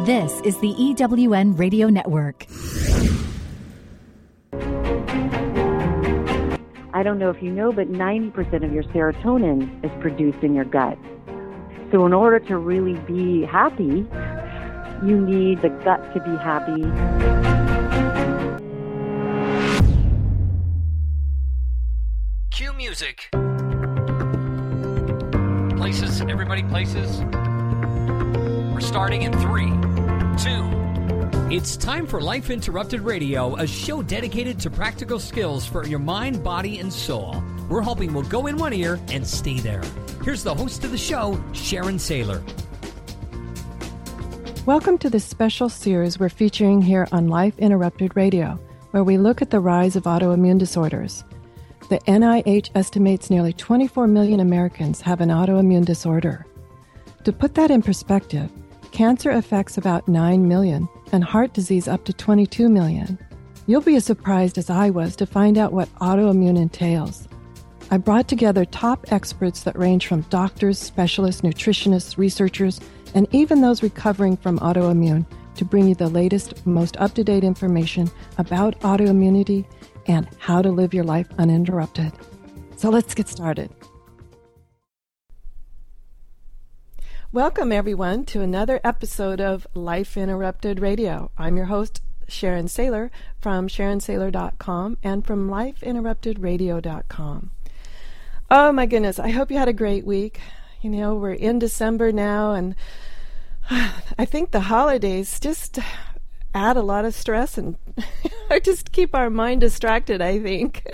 This is the EWN Radio Network. I don't know if you know, but 90% of your serotonin is produced in your gut. So in order to really be happy, you need the gut to be happy. Cue music. Places, everybody places. We're starting in 3, 2. It's time for Life Interrupted Radio, a show dedicated to practical skills for your mind, body, and soul. We're hoping we'll go in one ear and stay there. Here's the host of the show, Sharon Saylor. Welcome to this special series we're featuring here on Life Interrupted Radio, where we look at the rise of autoimmune disorders. The NIH estimates nearly 24 million Americans have an autoimmune disorder. To put that in perspective, cancer affects about 9 million and heart disease up to 22 million. You'll be as surprised as I was to find out what autoimmune entails. I brought together top experts that range from doctors, specialists, nutritionists, researchers, and even those recovering from autoimmune to bring you the latest, most up-to-date information about autoimmunity and how to live your life uninterrupted. So let's get started. Welcome, everyone, to another episode of Life Interrupted Radio. I'm your host, Sharon Saylor, from SharonSaylor.com and from LifeInterruptedRadio.com. Oh, my goodness. I hope you had a great week. You know, we're in December now, and I think the holidays just add a lot of stress and just keep our mind distracted, I think.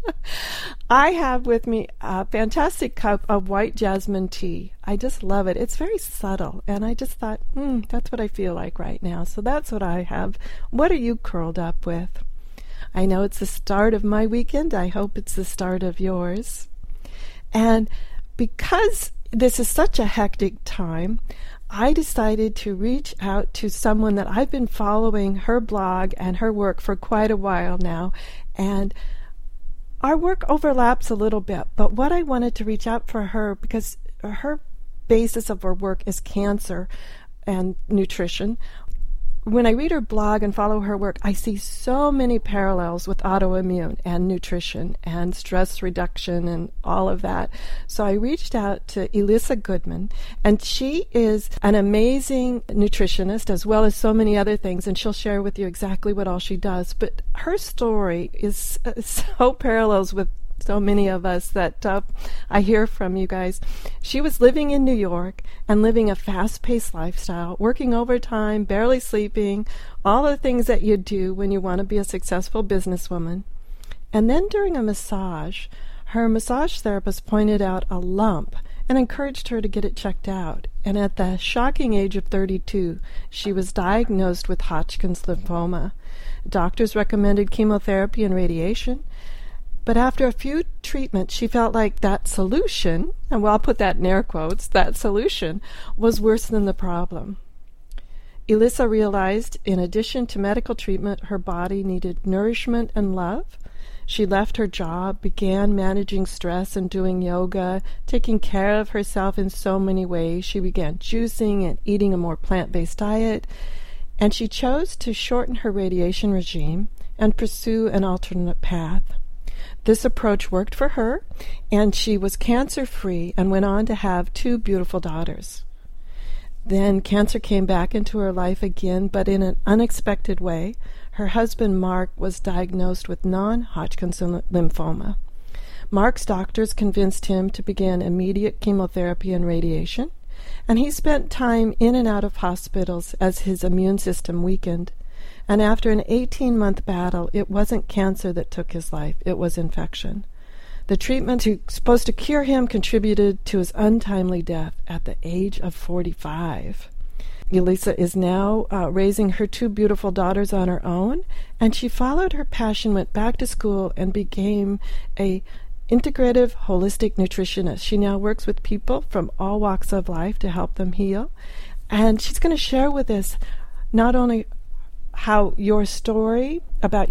I have with me a fantastic cup of white jasmine tea. I just love it. It's very subtle, and I just thought, that's what I feel like right now. So that's what I have. What are you curled up with? I know it's the start of my weekend. I hope it's the start of yours. And because this is such a hectic time, I decided to reach out to someone that I've been following her blog and her work for quite a while now, and our work overlaps a little bit, but what I wanted to reach out for her, because her basis of her work is cancer and nutrition. When I read her blog and follow her work, I see so many parallels with autoimmune and nutrition and stress reduction and all of that. So I reached out to Elissa Goodman, and she is an amazing nutritionist as well as so many other things, and she'll share with you exactly what all she does. But her story is so parallels with so many of us that I hear from you guys. She was living in New York and living a fast-paced lifestyle, working overtime, barely sleeping, all the things that you do when you want to be a successful businesswoman. And then during a massage, her massage therapist pointed out a lump and encouraged her to get it checked out. And at the shocking age of 32, she was diagnosed with Hodgkin's lymphoma. Doctors recommended chemotherapy and radiation. But after a few treatments, she felt like that solution, and I'll put that in air quotes, that solution was worse than the problem. Elissa realized, in addition to medical treatment, her body needed nourishment and love. She left her job, began managing stress and doing yoga, taking care of herself in so many ways. She began juicing and eating a more plant-based diet, and she chose to shorten her radiation regime and pursue an alternate path. This approach worked for her, and she was cancer-free and went on to have 2 beautiful daughters. Then cancer came back into her life again, but in an unexpected way. Her husband, Mark, was diagnosed with non-Hodgkin's lymphoma. Mark's doctors convinced him to begin immediate chemotherapy and radiation, and he spent time in and out of hospitals as his immune system weakened. And after an 18-month battle, it wasn't cancer that took his life, it was infection. The treatment supposed to cure him contributed to his untimely death at the age of 45. Elissa is now raising her 2 beautiful daughters on her own, and she followed her passion, went back to school, and became a integrative, holistic nutritionist. She now works with people from all walks of life to help them heal. And she's going to share with us not only about your story,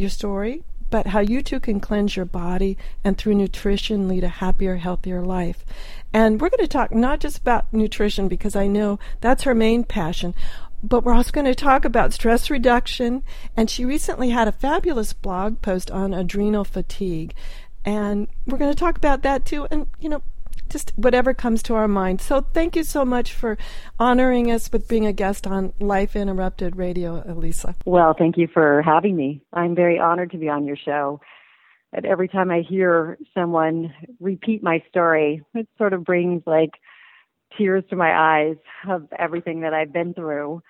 but how you too can cleanse your body and through nutrition lead a happier, healthier life. And we're going to talk not just about nutrition, because I know that's her main passion. but we're also going to talk about stress reduction. And she recently had a fabulous blog post on adrenal fatigue. And we're going to talk about that too. And, just whatever comes to our mind. So thank you so much for honoring us with being a guest on Life Interrupted Radio, Elisa. Well, thank you for having me. I'm very honored to be on your show. And every time I hear someone repeat my story, it sort of brings like tears to my eyes of everything that I've been through.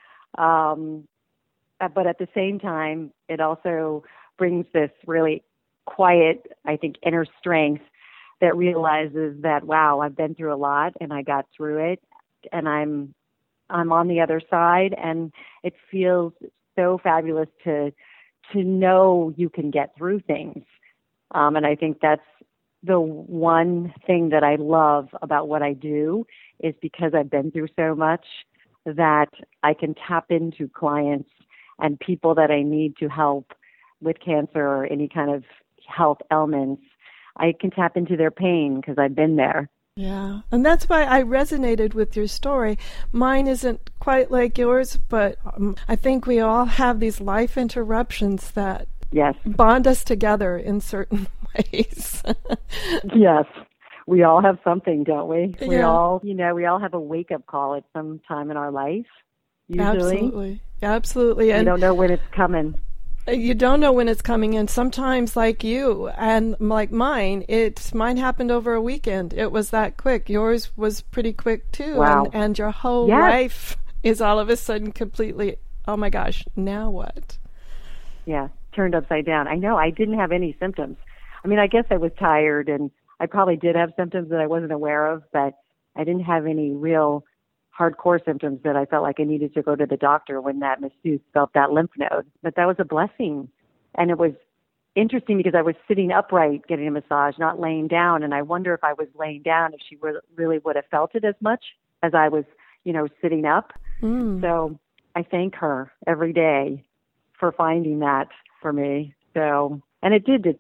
But at the same time, it also brings this really quiet, I think, inner strength that realizes that, wow, I've been through a lot and I got through it and I'm on the other side, and it feels so fabulous to know you can get through things. And I think that's the one thing that I love about what I do, is because I've been through so much that I can tap into clients and people that I need to help with cancer or any kind of health ailments. I can tap into their pain because I've been there. Yeah, and that's why I resonated with your story. Mine isn't quite like yours, but I think we all have these life interruptions that bond us together in certain ways. Yes, we all have something, don't we? Yeah. We all have a wake-up call at some time in our life, usually. Absolutely. And you don't know when it's coming. You don't know when it's coming in. Sometimes, like you and like mine happened over a weekend. It was that quick. Yours was pretty quick too. Wow. And your whole life is all of a sudden completely, oh my gosh, now what? Yeah, turned upside down. I know. I didn't have any symptoms. I mean, I guess I was tired, and I probably did have symptoms that I wasn't aware of, but I didn't have any real hardcore symptoms that I felt like I needed to go to the doctor when that masseuse felt that lymph node. But that was a blessing. And it was interesting because I was sitting upright getting a massage, not laying down. And I wonder if I was laying down, if she really would have felt it as much as I was, sitting up. So I thank her every day for finding that for me. So, and it did.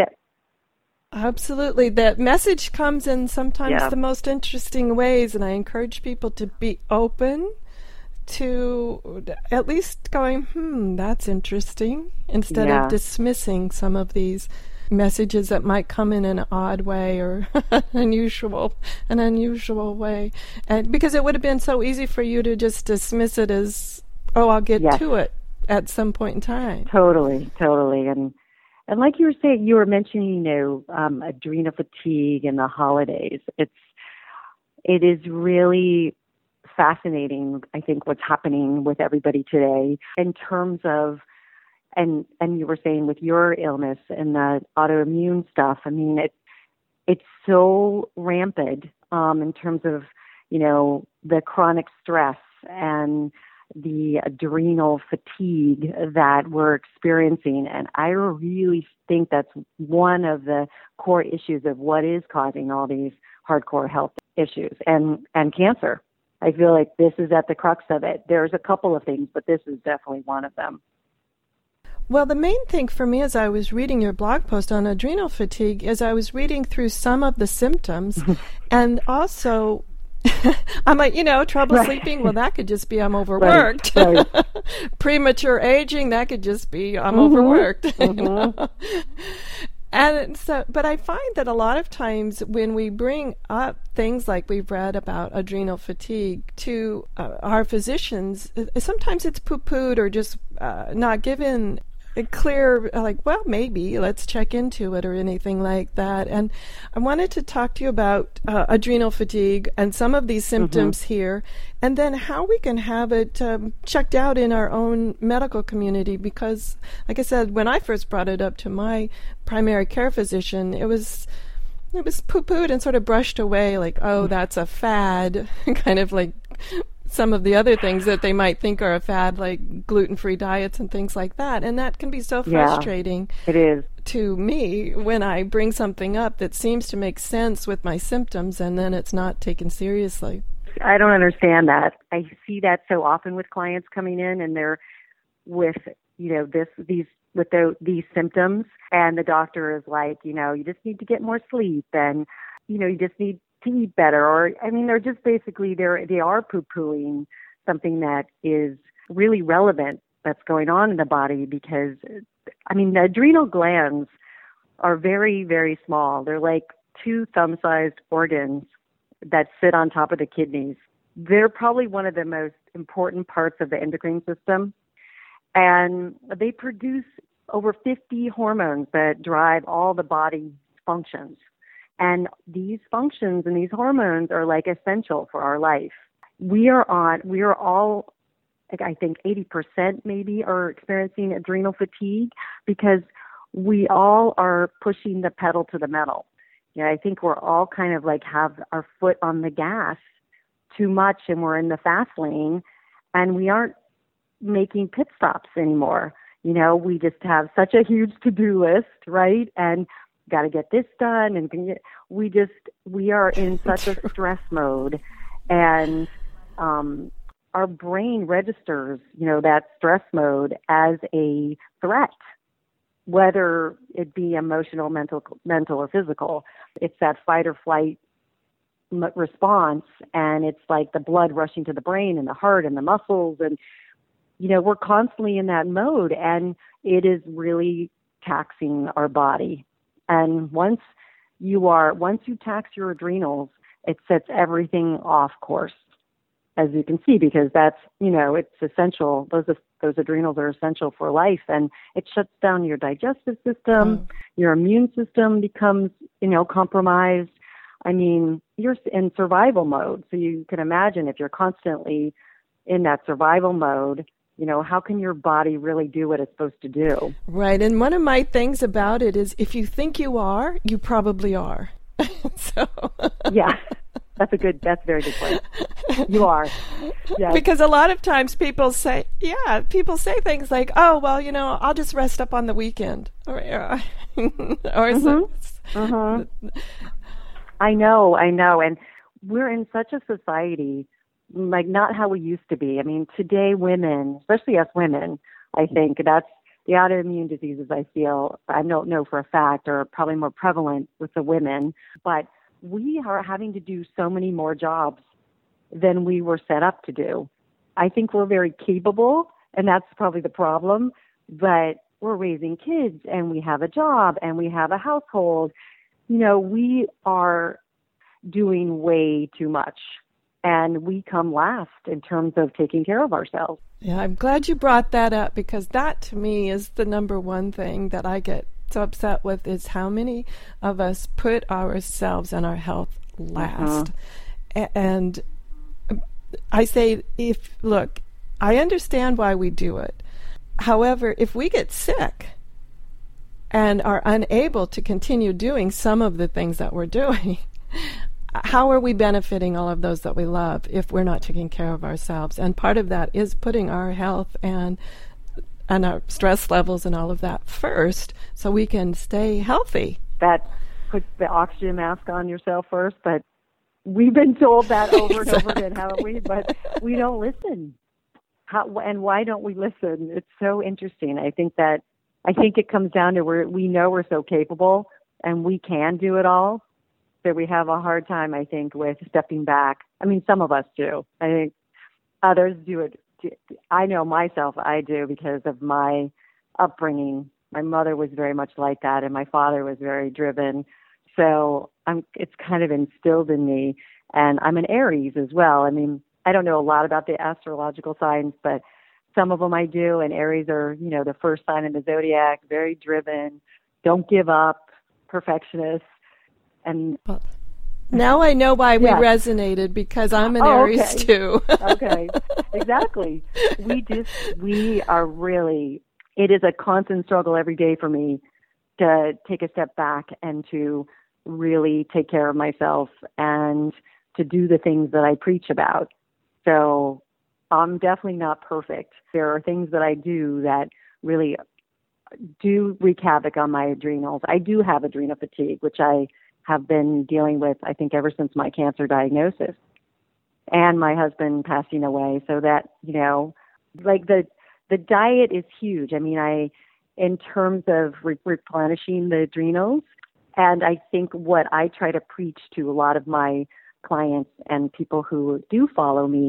Absolutely. That message comes in sometimes the most interesting ways, and I encourage people to be open to at least going, that's interesting, instead of dismissing some of these messages that might come in an odd way or an unusual way. And because it would have been so easy for you to just dismiss it as, I'll get to it at some point in time. Totally. And like you were saying, you were mentioning, adrenal fatigue and the holidays. It is really fascinating, I think, what's happening with everybody today in terms of, and you were saying with your illness and the autoimmune stuff. I mean, it's so rampant in terms of, the chronic stress and the adrenal fatigue that we're experiencing. And I really think that's one of the core issues of what is causing all these hardcore health issues and cancer. I feel like this is at the crux of it. There's a couple of things, but this is definitely one of them. Well, the main thing for me as I was reading your blog post on adrenal fatigue is I was reading through some of the symptoms and also I'm like, trouble sleeping. Well, that could just be I'm overworked. Right. Premature aging, that could just be I'm overworked. And so, but I find that a lot of times when we bring up things like we've read about adrenal fatigue to our physicians, sometimes it's poo-pooed or just not given a clear, well, maybe let's check into it or anything like that. And I wanted to talk to you about adrenal fatigue and some of these symptoms here, and then how we can have it checked out in our own medical community. Because, like I said, when I first brought it up to my primary care physician, it was poo-pooed and sort of brushed away, like, oh, that's a fad, kind of like some of the other things that they might think are a fad, like gluten-free diets and things like that. And that can be so frustrating. It is. To me when I bring something up that seems to make sense with my symptoms and then it's not taken seriously. I don't understand that. I see that so often with clients coming in and they're with, these symptoms, and the doctor is like, you just need to get more sleep and, you just need to eat better. Or, they're just basically, they are poo-pooing something that is really relevant that's going on in the body because, I mean, the adrenal glands are very, very small. They're like 2 thumb-sized organs that sit on top of the kidneys. They're probably one of the most important parts of the endocrine system. And they produce over 50 hormones that drive all the body functions. And these functions and these hormones are like essential for our life. We are all, I think 80% maybe are experiencing adrenal fatigue because we all are pushing the pedal to the metal. I think we're all kind of like have our foot on the gas too much and we're in the fast lane and we aren't making pit stops anymore. We just have such a huge to-do list, right? And got to get this done. And we are in such a stress mode and our brain registers, that stress mode as a threat, whether it be emotional, mental, or physical. It's that fight or flight response, and it's like the blood rushing to the brain and the heart and the muscles, and we're constantly in that mode, and it is really taxing our body. And once you tax your adrenals, it sets everything off course, as you can see, because that's, it's essential. Those adrenals are essential for life, and it shuts down your digestive system. Your immune system becomes, compromised. I mean, you're in survival mode. So you can imagine if you're constantly in that survival mode, how can your body really do what it's supposed to do? Right. And one of my things about it is if you think you are, you probably are. Yeah. That's a very good point. You are. Yes. Because a lot of times people say things like, oh, well, I'll just rest up on the weekend. Or I know. And we're in such a society, like not how we used to be. I mean, today women, especially us women, I think that's the autoimmune diseases I don't know for a fact, are probably more prevalent with the women, but we are having to do so many more jobs than we were set up to do. I think we're very capable, and that's probably the problem, but we're raising kids, and we have a job, and we have a household. We are doing way too much, and we come last in terms of taking care of ourselves. Yeah, I'm glad you brought that up, because that, to me, is the number one thing that I get so upset with, is how many of us put ourselves and our health last. And I say, I understand why we do it. However, if we get sick and are unable to continue doing some of the things that we're doing, how are we benefiting all of those that we love if we're not taking care of ourselves? And part of that is putting our health and our stress levels and all of that first so we can stay healthy. That puts the oxygen mask on yourself first, but we've been told that over and over again, haven't we? But we don't listen. And why don't we listen? It's so interesting. I think it comes down to we know we're so capable and we can do it all, that we have a hard time, I think, with stepping back. I mean, some of us do. I think others do it. I know myself, I do, because of my upbringing. My mother was very much like that, and my father was very driven. So it's kind of instilled in me. And I'm an Aries as well. I mean, I don't know a lot about the astrological signs, but some of them I do. And Aries are, the first sign in the zodiac, very driven, don't give up, perfectionists. And now I know why we resonated, because I'm an Aries too. Okay, exactly. We are really, it is a constant struggle every day for me to take a step back and to really take care of myself and to do the things that I preach about. So I'm definitely not perfect. There are things that I do that really do wreak havoc on my adrenals. I do have adrenal fatigue, which I have been dealing with, I think, ever since my cancer diagnosis and my husband passing away. So that, like the diet is huge. I mean, in terms of replenishing the adrenals, and I think what I try to preach to a lot of my clients and people who do follow me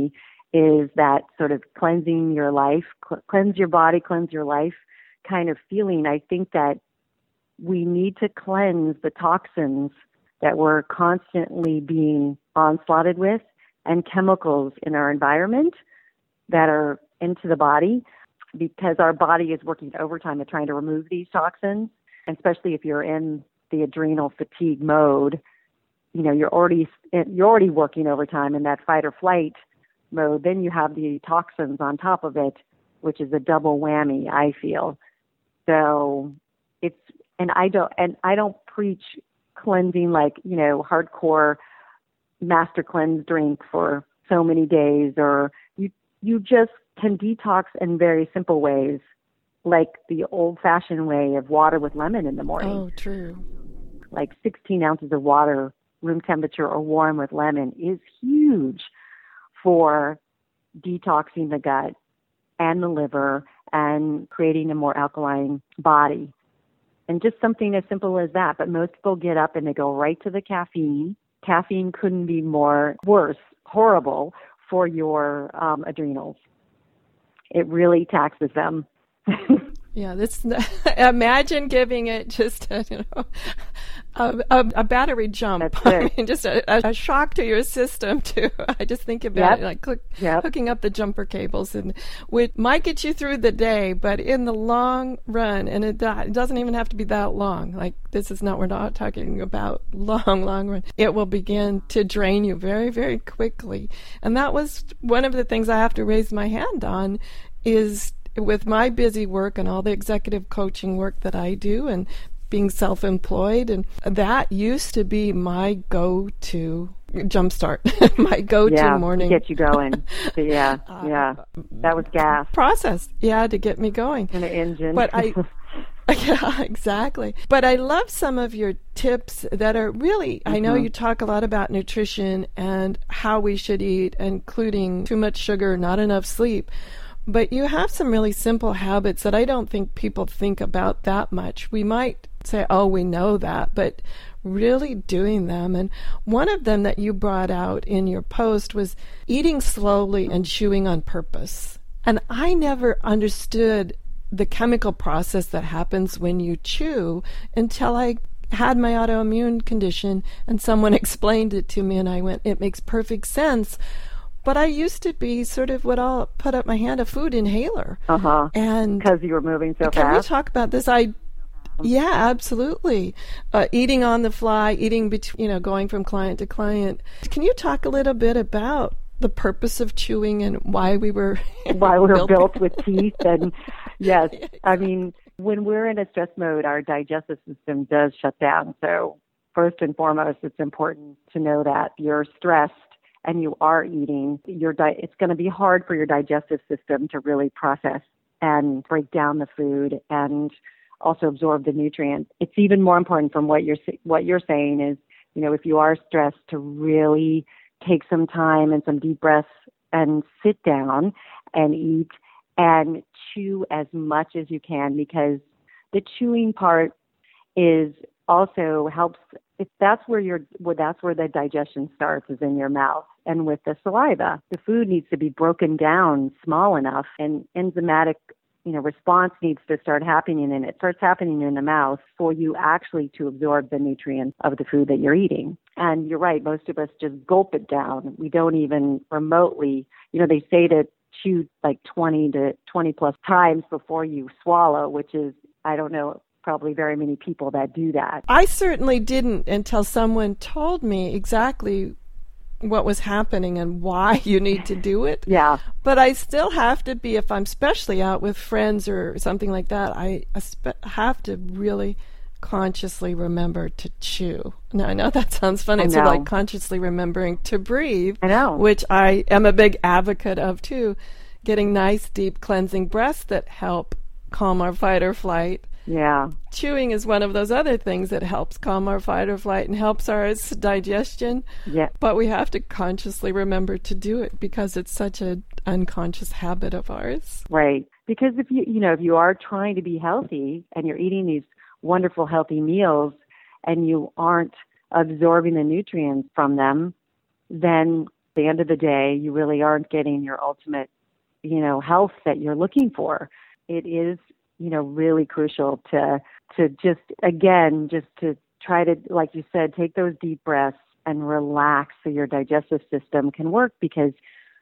is that sort of cleansing your life, cleanse your body, cleanse your life kind of feeling. I think that we need to cleanse the toxins that we're constantly being onslaughted with and chemicals in our environment that are into the body, because our body is working overtime at trying to remove these toxins. And especially if you're in the adrenal fatigue mode, you know, you're already working overtime in that fight or flight mode. Then you have the toxins on top of it, which is a double whammy, I feel. So I don't preach cleansing like, you know, hardcore master cleanse drink for so many days, or you just can detox in very simple ways, like the old-fashioned way of water with lemon in the morning. Oh, true. Like 16 ounces of water, room temperature or warm with lemon, is huge for detoxing the gut and the liver and creating a more alkaline body. And just something as simple as that. But most people get up and they go right to the caffeine. Caffeine couldn't be worse, horrible for your adrenals. It really taxes them. Yeah, imagine giving it just a battery jump. I mean, just a shock to your system too. I just think about it like hooking up the jumper cables, and which might get you through the day, but in the long run, and it doesn't even have to be that long. Like we're not talking about long run. It will begin to drain you very, very quickly, and that was one of the things I have to raise my hand on. Is with my busy work and all the executive coaching work that I do and being self-employed, and that used to be my go-to jumpstart, my go-to morning. To get you going. Yeah. That was gas. Process, to get me going. In an engine. But yeah, exactly. But I love some of your tips that are really, I know you talk a lot about nutrition and how we should eat, including too much sugar, not enough sleep. But you have some really simple habits that I don't think people think about that much. We might say, oh, we know that, but really doing them. And one of them that you brought out in your post was eating slowly and chewing on purpose. And I never understood the chemical process that happens when you chew until I had my autoimmune condition and someone explained it to me, and I went, it makes perfect sense. But I used to be sort of what I'll put up my hand, a food inhaler. And because you were moving so fast. Can we talk about this? Yeah, absolutely. Eating on the fly, eating going from client to client. Can you talk a little bit about the purpose of chewing and why we were built with teeth? And yes, I mean, when we're in a stress mode, our digestive system does shut down. So first and foremost, it's important to know that you're stressed and you are eating, it's going to be hard for your digestive system to really process and break down the food and also absorb the nutrients. It's even more important from what you're saying is, you know, if you are stressed, to really take some time and some deep breaths and sit down and eat and chew as much as you can, because the chewing part is also helps. That's where the digestion starts, is in your mouth and with the saliva. The food needs to be broken down small enough, and enzymatic, response needs to start happening, and it starts happening in the mouth for you actually to absorb the nutrients of the food that you're eating. And you're right, most of us just gulp it down. We don't even remotely, they say to chew like 20 plus times before you swallow, which is, I don't know, probably very many people that do that. I certainly didn't until someone told me exactly what was happening and why you need to do it. Yeah. But I still have to be, if I'm especially out with friends or something like that, I have to really consciously remember to chew. Now, I know that sounds funny. It's like consciously remembering to breathe. I know. Which I am a big advocate of, too. Getting nice, deep, cleansing breaths that help calm our fight or flight. Yeah. Chewing is one of those other things that helps calm our fight or flight and helps our digestion. Yeah. But we have to consciously remember to do it because it's such an unconscious habit of ours. Right. Because if you are trying to be healthy and you're eating these wonderful healthy meals and you aren't absorbing the nutrients from them, then the end of the day, you really aren't getting your ultimate, health that you're looking for. It is, really crucial to just to try to, like you said, take those deep breaths and relax so your digestive system can work, because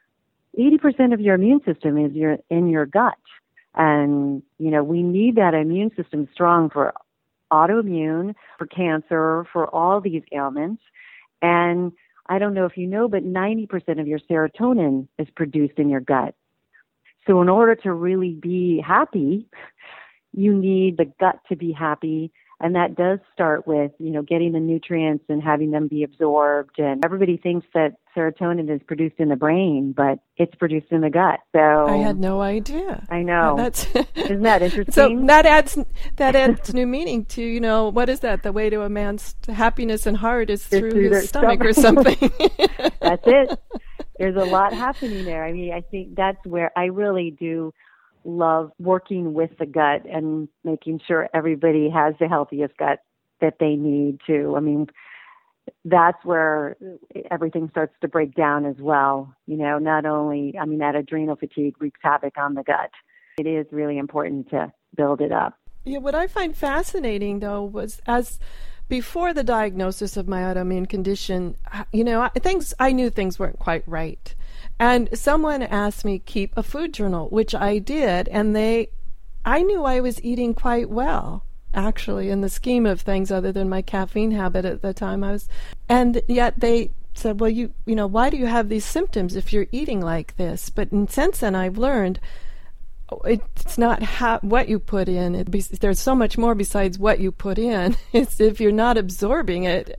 80% of your immune system is in your gut. And, we need that immune system strong for autoimmune, for cancer, for all these ailments. And I don't know if you know, but 90% of your serotonin is produced in your gut. So in order to really be happy, you need the gut to be happy. And that does start with, getting the nutrients and having them be absorbed. And everybody thinks that serotonin is produced in the brain, but it's produced in the gut. So I had no idea. I know. Isn't that interesting? So that adds new meaning to, what is that? The way to a man's happiness and heart is through his stomach or something. That's it. There's a lot happening there. I mean, I think that's where I really do love working with the gut and making sure everybody has the healthiest gut that they need to. I mean, that's where everything starts to break down as well. Not only, that adrenal fatigue wreaks havoc on the gut. It is really important to build it up. Yeah, what I find fascinating, though, was before the diagnosis of my autoimmune condition, I knew things weren't quite right. And someone asked me keep a food journal, which I did, and I knew I was eating quite well, actually, in the scheme of things, other than my caffeine habit at the time. And yet they said, well, why do you have these symptoms if you're eating like this? But since then, I've learned it's not what you put in. There's so much more besides what you put in. It's if you're not absorbing it,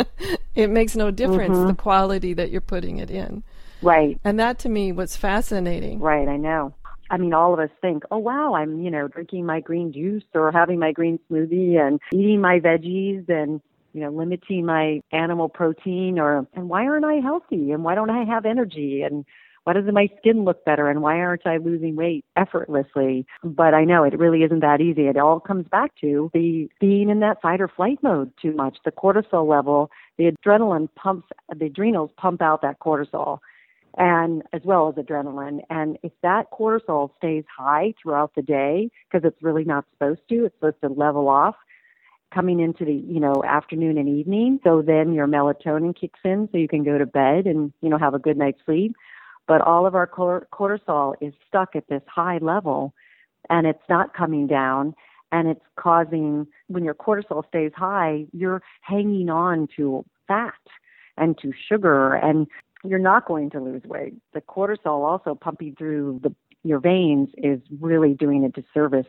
it makes no difference, the quality that you're putting it in. Right. And that to me was fascinating. Right, I know. All of us think, oh, wow, I'm, drinking my green juice or having my green smoothie and eating my veggies and, limiting my animal protein, and why aren't I healthy? And why don't I have energy? And why doesn't my skin look better? And why aren't I losing weight effortlessly? But I know it really isn't that easy. It all comes back to being in that fight or flight mode too much. The cortisol level, the adrenaline the adrenals pump out that cortisol, and as well as adrenaline. And if that cortisol stays high throughout the day, because it's really not supposed to, it's supposed to level off coming into the, afternoon and evening. So then your melatonin kicks in so you can go to bed and, have a good night's sleep. But all of our cortisol is stuck at this high level, and it's not coming down. And it's causing, when your cortisol stays high, you're hanging on to fat and to sugar, and you're not going to lose weight. The cortisol also pumping through your veins is really doing a disservice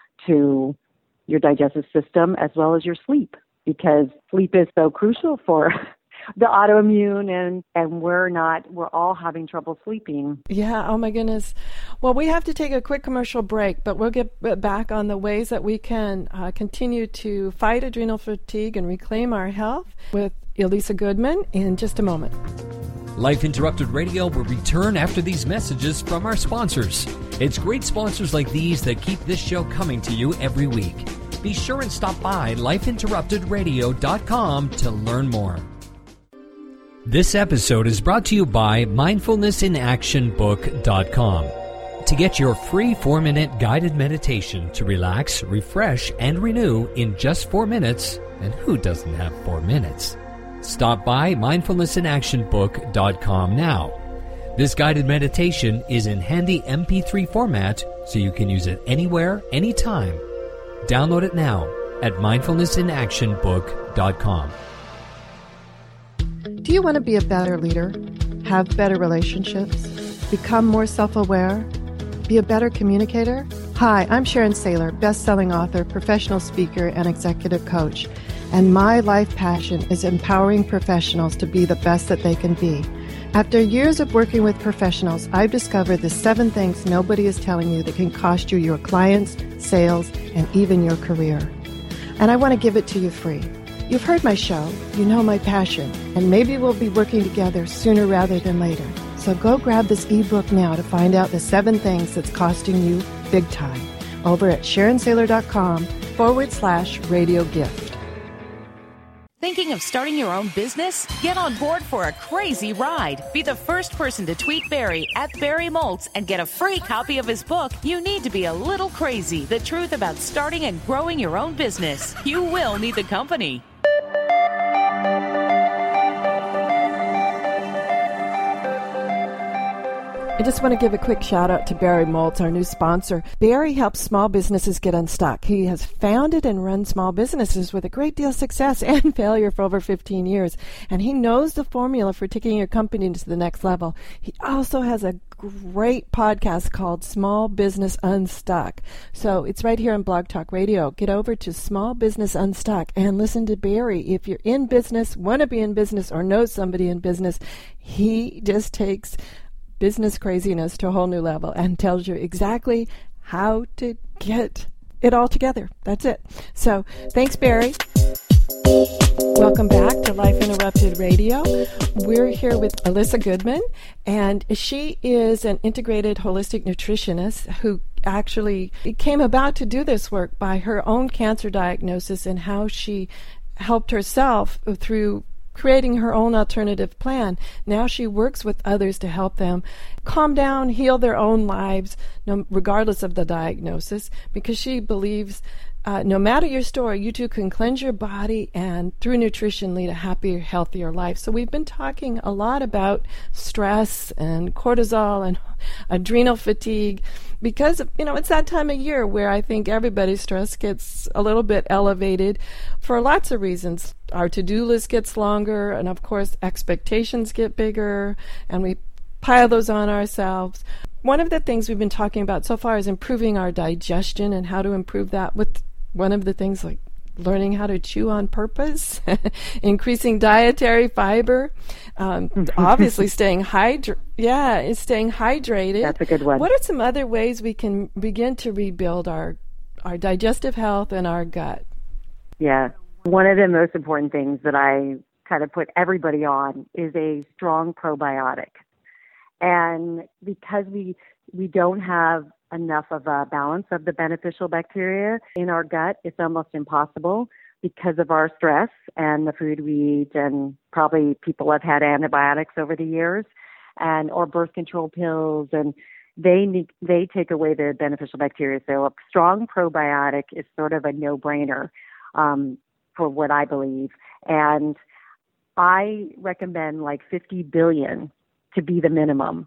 to your digestive system as well as your sleep, because sleep is so crucial for the autoimmune, and we're all having trouble sleeping. Yeah, oh my goodness. Well, we have to take a quick commercial break, but we'll get back on the ways that we can continue to fight adrenal fatigue and reclaim our health with Elisa Goodman in just a moment. Life Interrupted Radio will return after these messages from our sponsors. It's great sponsors like these that keep this show coming to you every week. Be sure and stop by lifeinterruptedradio.com to learn more. This episode is brought to you by mindfulnessinactionbook.com. To get your free 4-minute guided meditation to relax, refresh, and renew in just 4 minutes, and who doesn't have 4 minutes? Stop by mindfulnessinactionbook.com now. This guided meditation is in handy MP3 format, so you can use it anywhere, anytime. Download it now at mindfulnessinactionbook.com. Do you want to be a better leader, have better relationships, become more self-aware, be a better communicator? Hi, I'm Sharon Saylor, best-selling author, professional speaker, and executive coach. And my life passion is empowering professionals to be the best that they can be. After years of working with professionals, I've discovered the 7 things nobody is telling you that can cost you your clients, sales, and even your career. And I want to give it to you free. You've heard my show, you know my passion, and maybe we'll be working together sooner rather than later. So go grab this ebook now to find out the 7 things that's costing you big time over at SharonSaylor.com/radio gift. Thinking of starting your own business? Get on board for a crazy ride. Be the first person to tweet Barry at Barry Moltz and get a free copy of his book, You Need to Be a Little Crazy, The Truth About Starting and Growing Your Own Business. You will need the company. I just want to give a quick shout out to Barry Moltz, our new sponsor. Barry helps small businesses get unstuck. He has founded and run small businesses with a great deal of success and failure for over 15 years. And he knows the formula for taking your company to the next level. He also has a great podcast called Small Business Unstuck. So it's right here on Blog Talk Radio. Get over to Small Business Unstuck and listen to Barry. If you're in business, want to be in business, or know somebody in business, he just takes business craziness to a whole new level and tells you exactly how to get it all together. That's it. So thanks, Barry. Welcome back to Life Interrupted Radio. We're here with Alyssa Goodman, and she is an integrated holistic nutritionist who actually came about to do this work by her own cancer diagnosis and how she helped herself through creating her own alternative plan. Now she works with others to help them calm down, heal their own lives, regardless of the diagnosis, because she believes no matter your story, you too can cleanse your body and through nutrition lead a happier, healthier life. So we've been talking a lot about stress and cortisol and adrenal fatigue because, it's that time of year where I think everybody's stress gets a little bit elevated for lots of reasons. Our to-do list gets longer, and of course expectations get bigger, and we pile those on ourselves. One of the things we've been talking about so far is improving our digestion and how to improve that with one of the things like learning how to chew on purpose, increasing dietary fiber, obviously staying hydrated. That's a good one. What are some other ways we can begin to rebuild our digestive health and our gut? Yeah. One of the most important things that I kind of put everybody on is a strong probiotic. And because we don't have enough of a balance of the beneficial bacteria in our gut, it's almost impossible because of our stress and the food we eat, and probably people have had antibiotics over the years or birth control pills, and they take away the beneficial bacteria. So a strong probiotic is sort of a no-brainer for what I believe. And I recommend like 50 billion to be the minimum.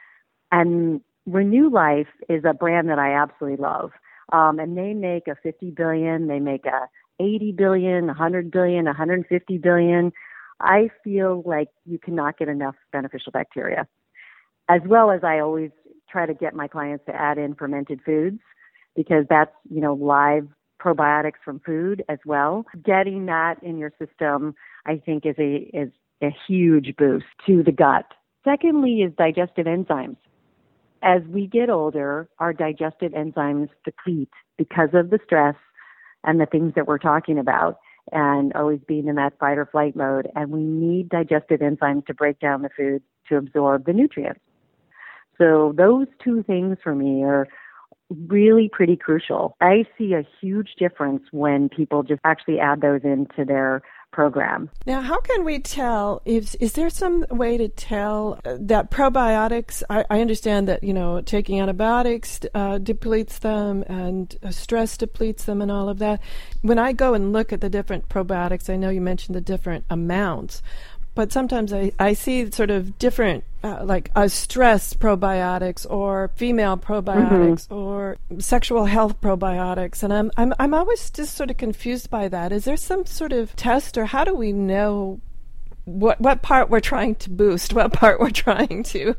And Renew Life is a brand that I absolutely love. And they make a 50 billion, they make a 80 billion, 100 billion, 150 billion. I feel like you cannot get enough beneficial bacteria. As well as I always try to get my clients to add in fermented foods because that's, live probiotics from food as well. Getting that in your system, I think, is a huge boost to the gut. Secondly is digestive enzymes. As we get older, our digestive enzymes deplete because of the stress and the things that we're talking about and always being in that fight or flight mode. And we need digestive enzymes to break down the food to absorb the nutrients. So those two things for me are really pretty crucial. I see a huge difference when people just actually add those into their program. Now, how can we tell, is there some way to tell that probiotics, I understand that, taking antibiotics depletes them and stress depletes them and all of that. When I go and look at the different probiotics, I know you mentioned the different amounts, but sometimes I see sort of different, like stress probiotics or female probiotics or sexual health probiotics, and I'm always just sort of confused by that. Is there some sort of test, or how do we know what part we're trying to boost, what part we're trying to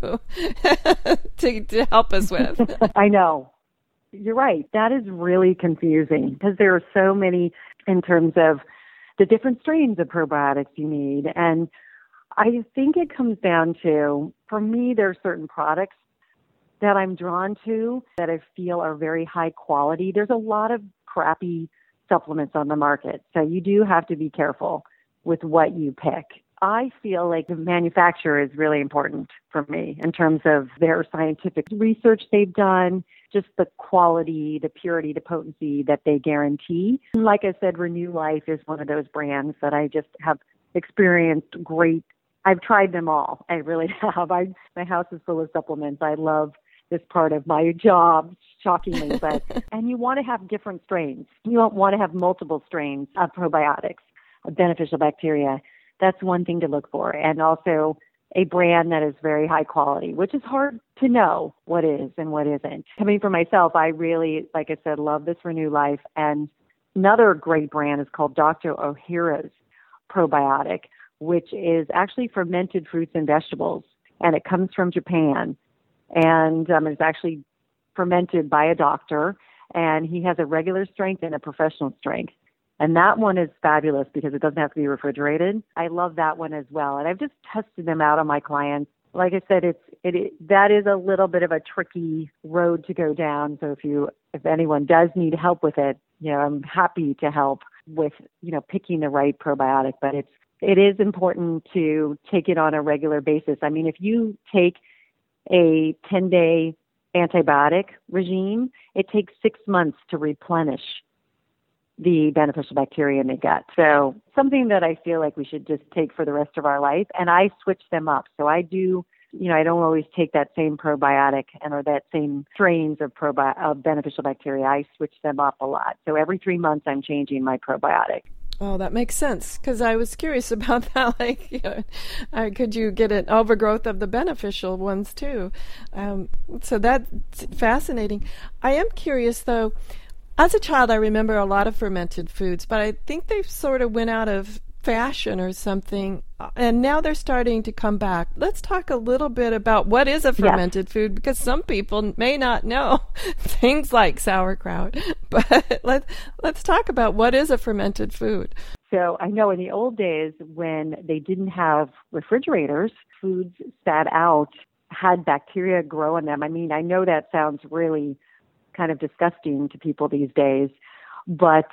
to help us with? I know. You're right. That is really confusing because there are so many in terms of the different strains of probiotics you need. And I think it comes down to, for me, there are certain products that I'm drawn to that I feel are very high quality. There's a lot of crappy supplements on the market, so you do have to be careful with what you pick. I feel like the manufacturer is really important for me in terms of their scientific research they've done just the quality, the purity, the potency that they guarantee. Like I said, Renew Life is one of those brands that I just have experienced great. I've tried them all. I really have. My house is full of supplements. I love this part of my job, shockingly, and you want to have different strains. You don't want to have multiple strains of probiotics, of beneficial bacteria. That's one thing to look for. And also a brand that is very high quality, which is hard to know what is and what isn't. Coming from myself, I really, like I said, love this Renew Life. And another great brand is called Dr. Ohhira's probiotic, which is actually fermented fruits and vegetables. And it comes from Japan. And it's actually fermented by a doctor, and he has a regular strength and a professional strength. And that one is fabulous because it doesn't have to be refrigerated. I love that one as well. And I've just tested them out on my clients. Like I said, that is a little bit of a tricky road to go down. So if anyone does need help with it, I'm happy to help with, picking the right probiotic. But it is important to take it on a regular basis. I mean, if you take a 10-day antibiotic regime, it takes 6 months to replenish the beneficial bacteria in the gut. So something that I feel like we should just take for the rest of our life. And I switch them up. So I do, I don't always take that same probiotic or that same strains of beneficial bacteria. I switch them up a lot. So every 3 months I'm changing my probiotic. Oh, that makes sense, because I was curious about that. Could you get an overgrowth of the beneficial ones too? So that's fascinating. I am curious, though. As a child, I remember a lot of fermented foods, but I think they sort of went out of fashion or something, and now they're starting to come back. Let's talk a little bit about what is a fermented food, because some people may not know things like sauerkraut. But let's talk about what is a fermented food. So I know in the old days when they didn't have refrigerators, foods sat out, had bacteria grow in them. I mean, I know that sounds really kind of disgusting to people these days, but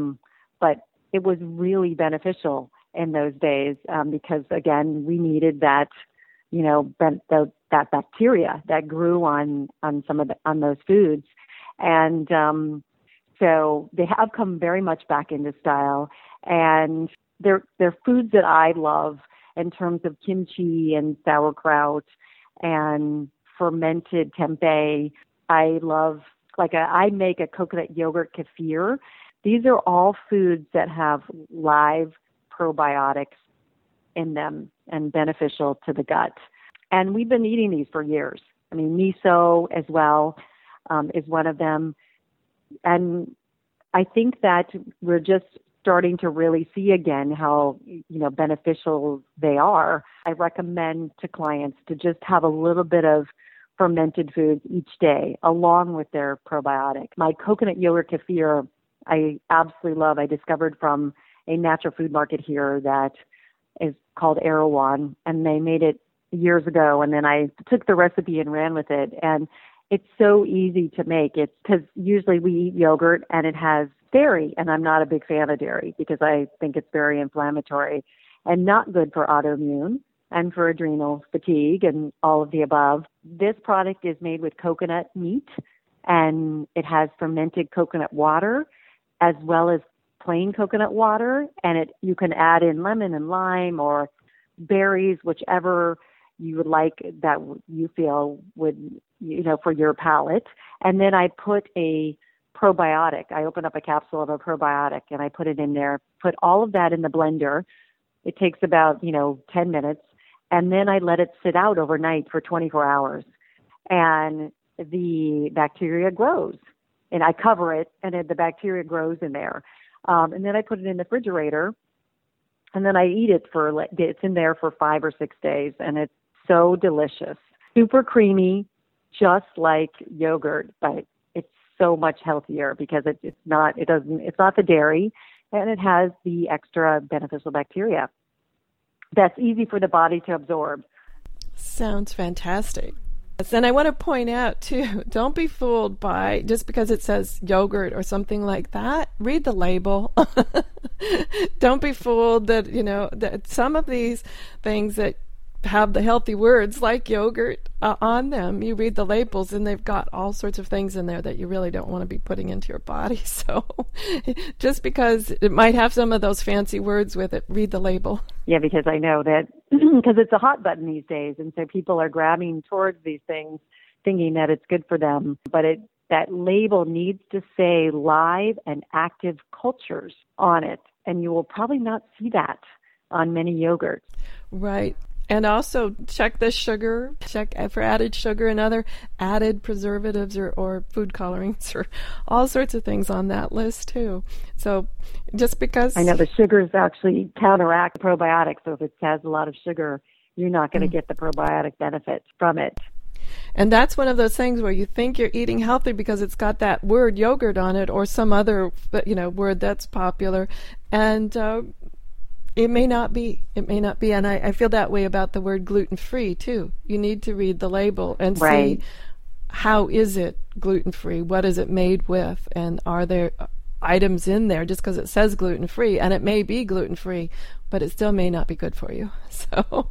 it was really beneficial in those days because, again, we needed that, that bacteria that grew on those foods, and so they have come very much back into style, and they're foods that I love in terms of kimchi and sauerkraut and fermented tempeh. I love I make a coconut yogurt kefir. These are all foods that have live probiotics in them and beneficial to the gut. And we've been eating these for years. I mean, miso as well is one of them. And I think that we're just starting to really see again how, beneficial they are. I recommend to clients to just have a little bit of fermented foods each day along with their probiotic. My coconut yogurt kefir, I absolutely love. I discovered from a natural food market here that is called Erewhon, and they made it years ago, and then I took the recipe and ran with it, and it's so easy to make. It's because usually we eat yogurt and it has dairy, and I'm not a big fan of dairy because I think it's very inflammatory and not good for autoimmune and for adrenal fatigue and all of the above. This product is made with coconut meat, and it has fermented coconut water as well as plain coconut water, and you can add in lemon and lime or berries, whichever you would like that you feel would, for your palate. And then I put a probiotic. I open up a capsule of a probiotic and I put it in there, put all of that in the blender. It takes about, 10 minutes. And then I let it sit out overnight for 24 hours. And the bacteria grows. And I cover it, and the bacteria grows in there. And then I put it in the refrigerator, and then I eat it it's in there for 5 or 6 days, and it's so delicious. Super creamy, just like yogurt, but it's so much healthier because it's not the dairy, and it has the extra beneficial bacteria that's easy for the body to absorb. Sounds fantastic. And I want to point out, too, don't be fooled by, just because it says yogurt or something like that, read the label. Don't be fooled that, that some of these things that have the healthy words like yogurt on them. You read the labels and they've got all sorts of things in there that you really don't want to be putting into your body. So just because it might have some of those fancy words with it, read the label. Yeah, because I know that because it's a hot button these days, and so people are grabbing towards these things thinking that it's good for them, but that label needs to say live and active cultures on it, and you will probably not see that on many yogurts. Right. And also check the sugar, check for added sugar and other added preservatives or food colorings or all sorts of things on that list too. So just because... I know the sugars actually counteract probiotics, so if it has a lot of sugar, you're not going to get the probiotic benefits from it. And that's one of those things where you think you're eating healthy because it's got that word yogurt on it or some other word that's popular. And it may not be. It may not be. And I feel that way about the word gluten-free, too. You need to read the label and see how is it gluten-free? What is it made with? And are there items in there just because it says gluten-free? And it may be gluten-free, but it still may not be good for you. So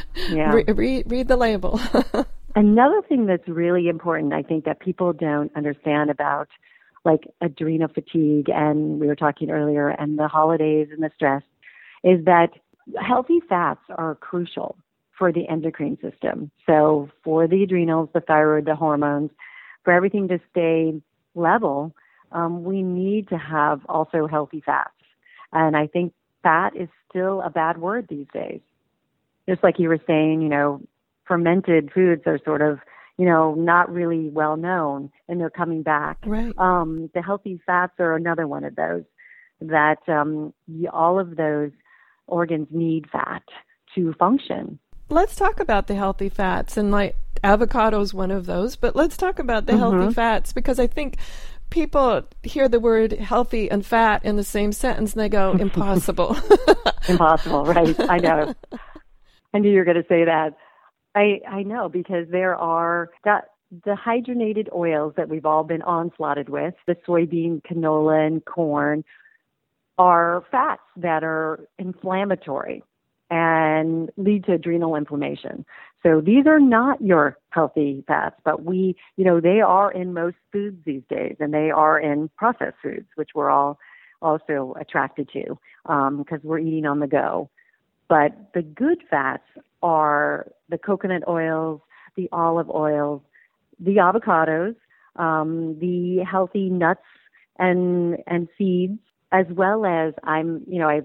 read the label. Another thing that's really important, I think, that people don't understand about like adrenal fatigue, and we were talking earlier, and the holidays and the stress, is that healthy fats are crucial for the endocrine system. So for the adrenals, the thyroid, the hormones, for everything to stay level, we need to have also healthy fats. And I think fat is still a bad word these days. Just like you were saying, fermented foods are sort of, not really well known, and they're coming back. Right. The healthy fats are another one of those that all of those organs need fat to function. Let's talk about the healthy fats, and like avocado is one of those, but let's talk about the healthy fats, because I think people hear the word healthy and fat in the same sentence and they go, impossible. Impossible, right. I know. I knew you were going to say that. I know, because there are the hydrogenated oils that we've all been onslaughted with, the soybean, canola, and corn, are fats that are inflammatory and lead to adrenal inflammation. So these are not your healthy fats, but they are in most foods these days, and they are in processed foods, which we're all also attracted to because we're eating on the go. But the good fats are the coconut oils, the olive oils, the avocados, the healthy nuts and seeds, as well as I'm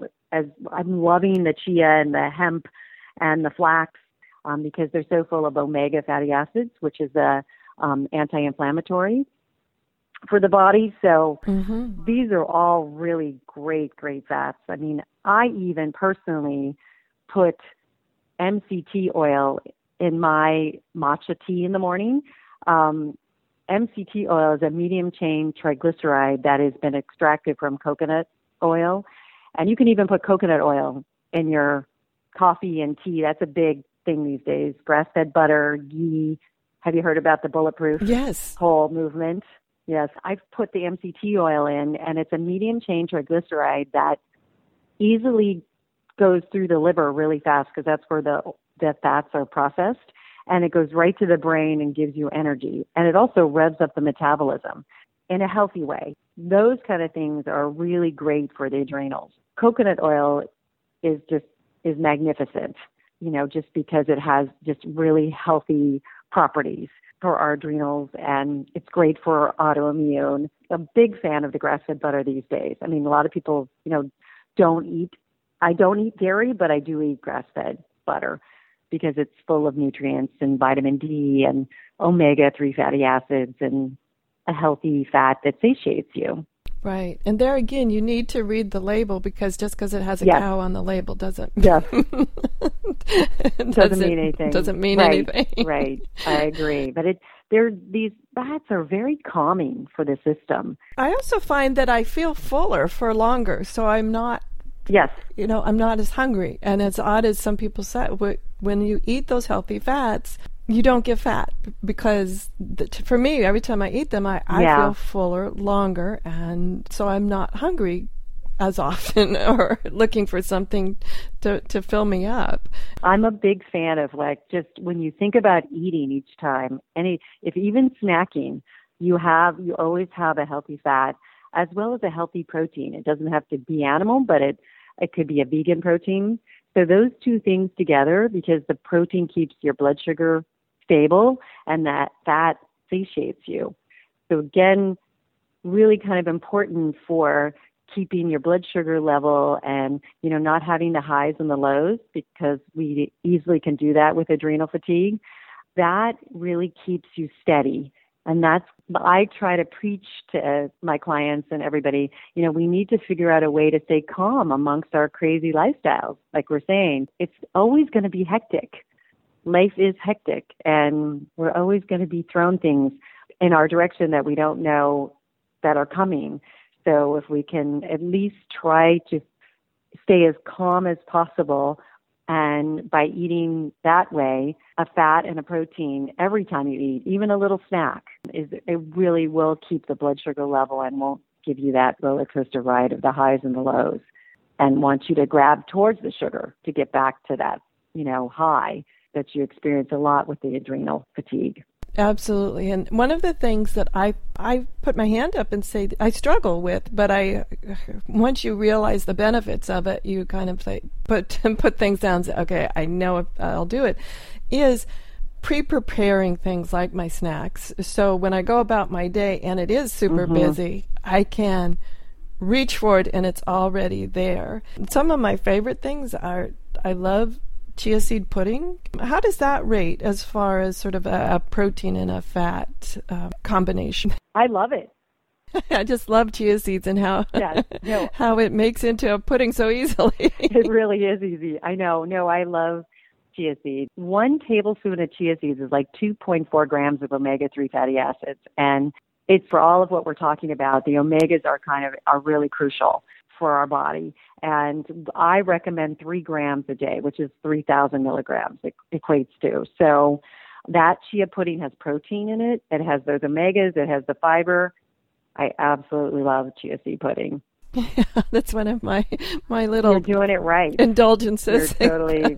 loving the chia and the hemp and the flax because they're so full of omega fatty acids, which is a anti-inflammatory for the body. So these are all really great fats. I mean, I even personally put MCT oil in my matcha tea in the morning. MCT oil is a medium-chain triglyceride that has been extracted from coconut oil. And you can even put coconut oil in your coffee and tea. That's a big thing these days. Grass-fed butter, ghee. Have you heard about the bulletproof whole movement? Yes, I've put the MCT oil in, and it's a medium-chain triglyceride that easily goes through the liver really fast because that's where the fats are processed. And it goes right to the brain and gives you energy. And it also revs up the metabolism in a healthy way. Those kind of things are really great for the adrenals. Coconut oil is magnificent, just because it has just really healthy properties for our adrenals, and it's great for autoimmune. I'm a big fan of the grass-fed butter these days. I mean, a lot of people, I don't eat dairy, but I do eat grass-fed butter because it's full of nutrients and vitamin D and omega-3 fatty acids and a healthy fat that satiates you. Right. And there again, you need to read the label, because just because it has a cow on the label doesn't doesn't mean anything. Doesn't mean anything. Right. I agree. But these fats are very calming for the system. I also find that I feel fuller for longer, so I'm not I'm not as hungry. And as odd as some people say, when you eat those healthy fats, you don't get fat, because for me, every time I eat them, I feel fuller longer, and so I'm not hungry as often or looking for something to fill me up. I'm a big fan of just when you think about eating each time, if even snacking, you always have a healthy fat as well as a healthy protein. It doesn't have to be animal, but it could be a vegan protein. So those two things together, because the protein keeps your blood sugar stable and that fat satiates you. So again, really kind of important for keeping your blood sugar level and, not having the highs and the lows, because we easily can do that with adrenal fatigue. That really keeps you steady. And I try to preach to my clients and everybody, we need to figure out a way to stay calm amongst our crazy lifestyles. Like we're saying, it's always going to be hectic. Life is hectic, and we're always going to be thrown things in our direction that we don't know that are coming. So if we can at least try to stay as calm as possible, and by eating that way, a fat and a protein every time you eat, even a little snack, it really will keep the blood sugar level and won't give you that roller coaster ride of the highs and the lows, and want you to grab towards the sugar to get back to that, high that you experience a lot with the adrenal fatigue. Absolutely. And one of the things that I put my hand up and say I struggle with, but once you realize the benefits of it, you kind of put things down and say, okay, I know I'll do it, is pre-preparing things like my snacks. So when I go about my day and it is super busy, I can reach for it and it's already there. Some of my favorite things are, I love chia seed pudding. How does that rate as far as sort of a protein and a fat combination? I love it. I just love chia seeds and how it makes into a pudding so easily. It really is easy. I know. No, I love chia seeds. 1 tablespoon of chia seeds is like 2.4 grams of omega-3 fatty acids. And it's for all of what we're talking about. The omegas are really crucial for our body. And I recommend 3 grams a day, which is 3,000 milligrams it equates to. So that chia pudding has protein in it. It has those omegas. It has the fiber. I absolutely love chia seed pudding. Yeah, that's one of my little You're doing it right. indulgences. You're totally.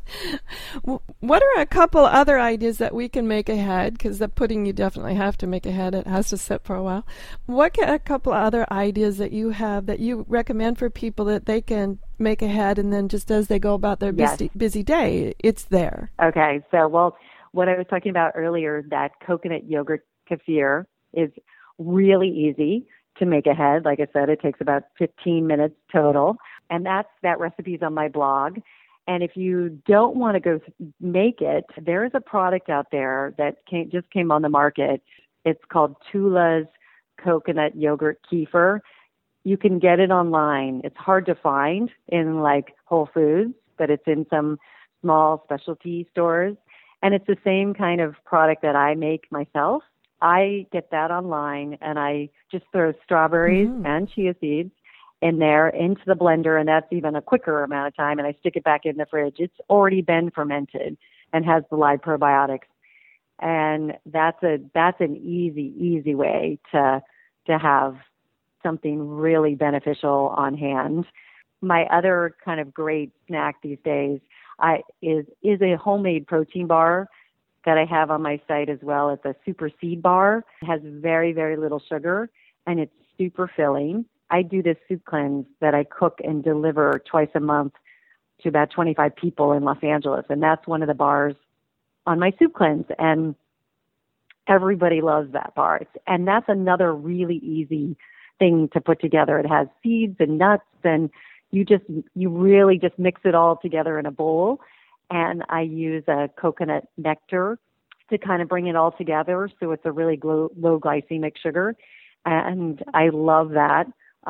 What are a couple other ideas that we can make ahead? Because the pudding you definitely have to make ahead. It has to sit for a while. What are a couple other ideas that you have that you recommend for people that they can make ahead, and then just as they go about their busy day, it's there? Okay. So, what I was talking about earlier, that coconut yogurt kefir is really easy to make ahead. Like I said, it takes about 15 minutes total. And that recipe is on my blog. And if you don't want to go make it, there is a product out there that just came on the market. It's called Tula's Coconut Yogurt Kefir. You can get it online. It's hard to find in like Whole Foods, but it's in some small specialty stores. And it's the same kind of product that I make myself. I get that online, and I just throw strawberries and chia seeds in there into the blender, and that's even a quicker amount of time, and I stick it back in the fridge. It's already been fermented and has the live probiotics, and that's an easy way to have something really beneficial on hand. My other kind of great snack these days is a homemade protein bar that I have on my site as well. It's a super seed bar. It has very, very little sugar, and it's super filling. I do this soup cleanse that I cook and deliver twice a month to about 25 people in Los Angeles, and that's one of the bars on my soup cleanse, and everybody loves that bar. And that's another really easy thing to put together. It has seeds and nuts, and you really just mix it all together in a bowl. And I use a coconut nectar to kind of bring it all together. So it's a really low glycemic sugar. And I love that.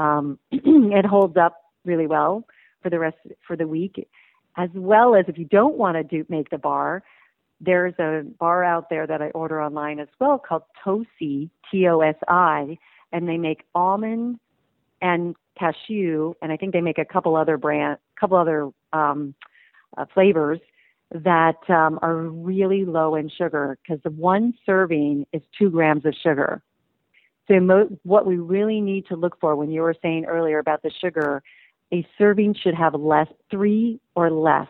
It holds up really well for the week. As well as if you don't want to make the bar, there's a bar out there that I order online as well called Tosi, Tosi. And they make almond and cashew. And I think they make a couple other flavors that are really low in sugar, because the one serving is 2 grams of sugar. So what we really need to look for when you were saying earlier about the sugar, a serving should have 3 or less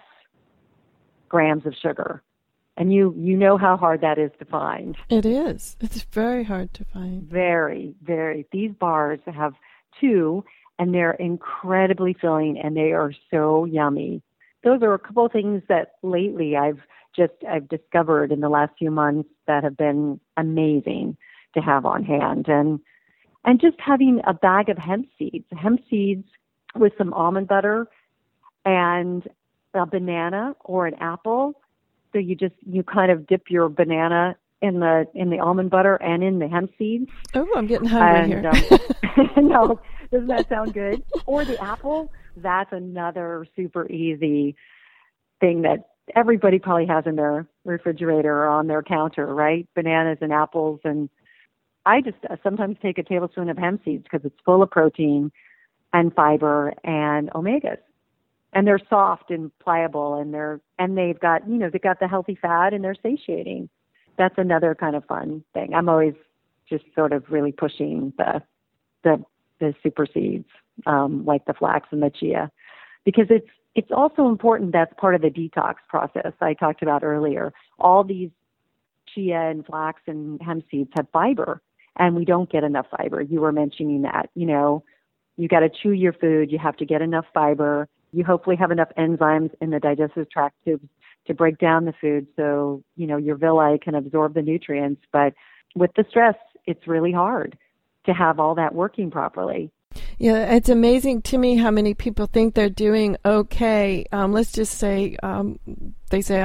grams of sugar. And you know how hard that is to find. It is. It's very hard to find. Very, very. These bars have 2, and they're incredibly filling, and they are so yummy. Those are a couple of things that lately I've discovered in the last few months that have been amazing to have on hand. And just having a bag of hemp seeds with some almond butter and a banana or an apple. So you kind of dip your banana in the almond butter and in the hemp seeds. Oh, I'm getting hungry here. No, doesn't that sound good? Or the apple, that's another super easy thing that everybody probably has in their refrigerator or on their counter, right? Bananas and apples. And I just sometimes take a tablespoon of hemp seeds because it's full of protein and fiber and omegas. And they're soft and pliable, and they've got the healthy fat, and they're satiating. That's another kind of fun thing. I'm always just sort of really pushing the super seeds, like the flax and the chia, because it's also important. That's part of the detox process I talked about earlier. All these chia and flax and hemp seeds have fiber, and we don't get enough fiber. You were mentioning that, you got to chew your food. You have to get enough fiber. You hopefully have enough enzymes in the digestive tract to break down the food so, your villi can absorb the nutrients. But with the stress, it's really hard to have all that working properly. Yeah, it's amazing to me how many people think they're doing okay. Let's just say they say,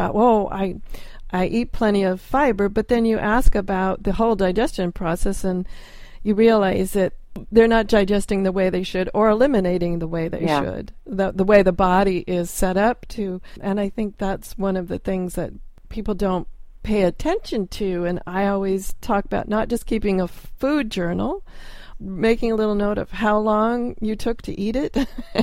I eat plenty of fiber, but then you ask about the whole digestion process and you realize that they're not digesting the way they should or eliminating the way they should, the way the body is set up to. And I think that's one of the things that people don't pay attention to. And I always talk about not just keeping a food journal, making a little note of how long you took to eat it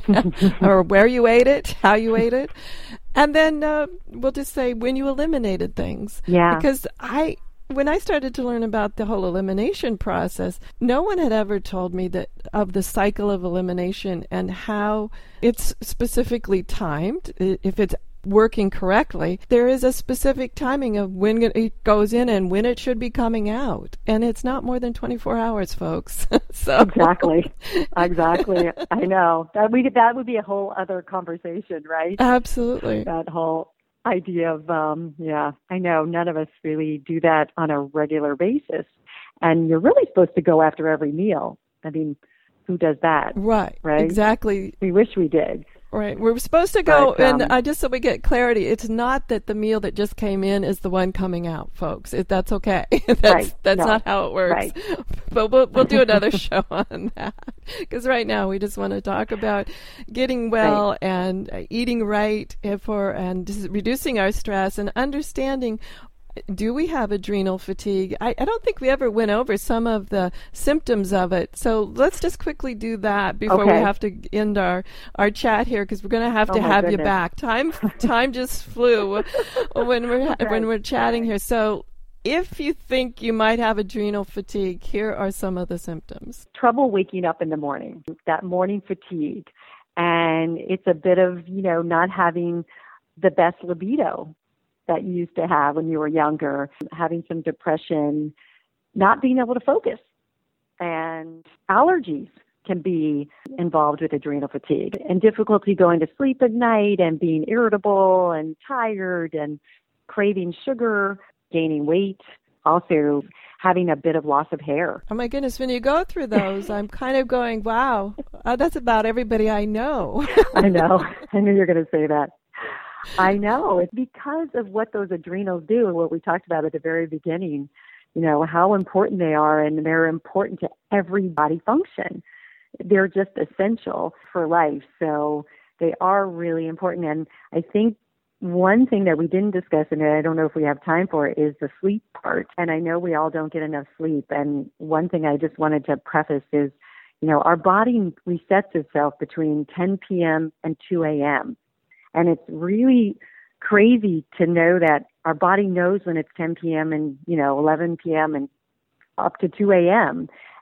or where you ate it, how you ate it. And then we'll just say when you eliminated things. Yeah. Because when I started to learn about the whole elimination process, no one had ever told me that of the cycle of elimination and how it's specifically timed. If it's working correctly, there is a specific timing of when it goes in and when it should be coming out. And it's not more than 24 hours, folks. So Exactly. I know. That would be a whole other conversation, right? Absolutely. That whole idea of, I know none of us really do that on a regular basis. And you're really supposed to go after every meal. I mean, who does that? Right. Right? Exactly. We wish we did. Right. We're supposed to go, but, and just so we get clarity, it's not that the meal that just came in is the one coming out, folks. That's okay. That's not how it works. Right. But we'll do another show on that, because right now we just want to talk about getting well and eating right and just reducing our stress and understanding. Do we have adrenal fatigue? I don't think we ever went over some of the symptoms of it. So let's just quickly do that before we have to end our chat here, because we're going to have to have you back. Time just flew when we're chatting here. So if you think you might have adrenal fatigue, here are some of the symptoms. Trouble waking up in the morning, that morning fatigue. And it's a bit of, not having the best libido that you used to have when you were younger, having some depression, not being able to focus. And allergies can be involved with adrenal fatigue, and difficulty going to sleep at night, and being irritable and tired and craving sugar, gaining weight, also having a bit of loss of hair. Oh my goodness, when you go through those, I'm kind of going, wow, that's about everybody I know. I know. I knew you were going to say that. I know. It's because of what those adrenals do and what we talked about at the very beginning, how important they are, and they're important to every body function. They're just essential for life. So they are really important. And I think one thing that we didn't discuss, and I don't know if we have time for it, is the sleep part. And I know we all don't get enough sleep. And one thing I just wanted to preface is, our body resets itself between 10 p.m. and 2 a.m. And it's really crazy to know that our body knows when it's 10 p.m. and, 11 p.m. and up to 2 a.m.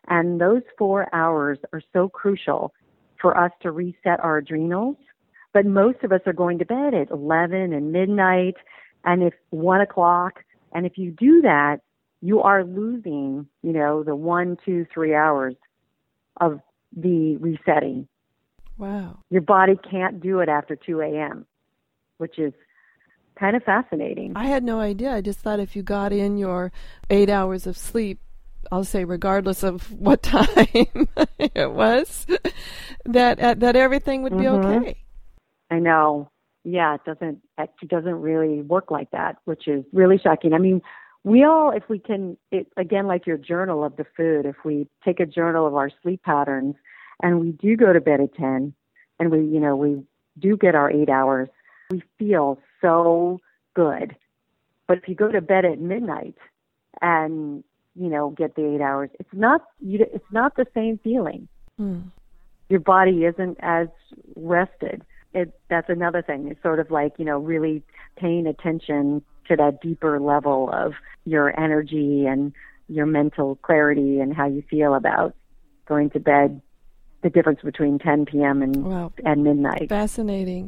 And those 4 hours are so crucial for us to reset our adrenals. But most of us are going to bed at 11 and midnight, and if 1 o'clock. And if you do that, you are losing, the 1, 2, 3 hours of the resetting. Wow. Your body can't do it after 2 a.m., which is kind of fascinating. I had no idea. I just thought if you got in your 8 hours of sleep, I'll say regardless of what time it was, that everything would be okay. I know. Yeah, it doesn't really work like that, which is really shocking. I mean, we all, if we can, again, like your journal of the food, if we take a journal of our sleep patterns and we do go to bed at 10 and we do get our 8 hours, we feel so good. But if you go to bed at midnight and, get the 8 hours, it's not the same feeling. Your body isn't as rested. That's another thing. It's sort of like, really paying attention to that deeper level of your energy and your mental clarity and how you feel about going to bed, the difference between 10 p.m. and midnight. Fascinating.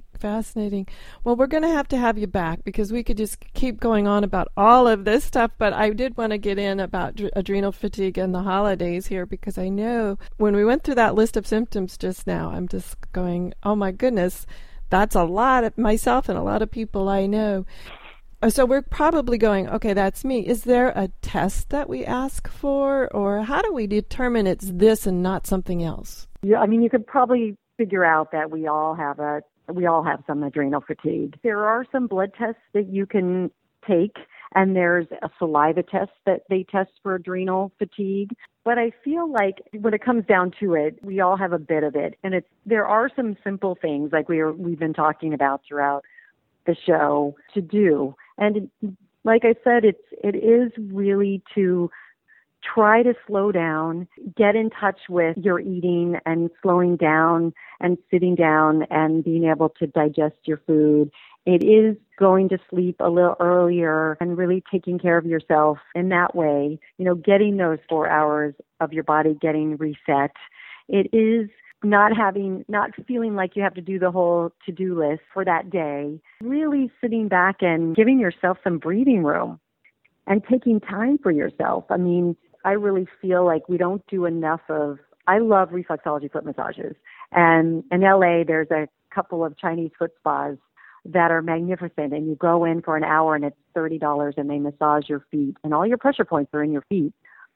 Well, we're going to have you back because we could just keep going on about all of this stuff, but I did want to get in about adrenal fatigue and the holidays here because I know when we went through that list of symptoms just now, I'm just going, oh my goodness, that's a lot of myself and a lot of people I know. So we're probably going, okay, that's me. Is there a test that we ask for, or how do we determine it's this and not something else? Yeah, I mean, you could probably figure out that we all have some adrenal fatigue. There are some blood tests that you can take, and there's a saliva test that they test for adrenal fatigue. But I feel like when it comes down to it, we all have a bit of it, and there are some simple things like we've been talking about throughout the show to do. And like I said, it is really to try to slow down, get in touch with your eating and slowing down and sitting down and being able to digest your food. It is going to sleep a little earlier and really taking care of yourself in that way, getting those 4 hours of your body getting reset. It is not feeling like you have to do the whole to-do list for that day, really sitting back and giving yourself some breathing room and taking time for yourself. I mean, I really feel like we don't do enough I love reflexology foot massages. And in LA, there's a couple of Chinese foot spas that are magnificent. And you go in for an hour and it's $30 and they massage your feet and all your pressure points are in your feet.